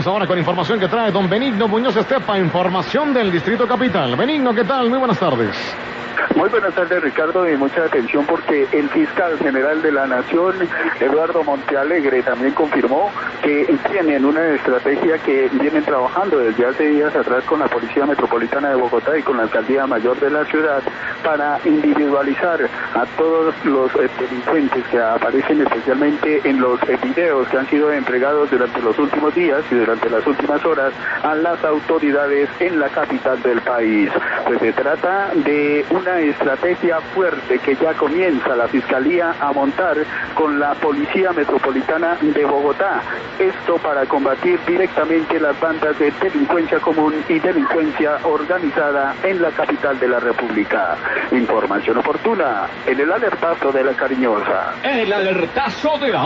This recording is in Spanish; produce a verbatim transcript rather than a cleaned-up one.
Vamos ahora con información que trae don Benigno Muñoz Estepa, información del Distrito Capital. Benigno, ¿qué tal? Muy buenas tardes. Muy buenas tardes, Ricardo, y mucha atención porque el fiscal general de la Nación, Eduardo Montealegre, también confirmó que tienen una estrategia que vienen trabajando desde hace días atrás con la Policía Metropolitana de Bogotá y con la Alcaldía Mayor de la ciudad para individualizar a todos los eh, delincuentes que aparecen especialmente en los eh, videos que han sido entregados durante los últimos días y durante las últimas horas a las autoridades en la capital del país. Pues se trata de una estrategia fuerte que ya comienza la Fiscalía a montar con la Policía Metropolitana de Bogotá. Esto para combatir directamente las bandas de delincuencia común y delincuencia organizada en la capital de la República. Información oportuna en el alertazo de la Cariñosa. El alertazo de la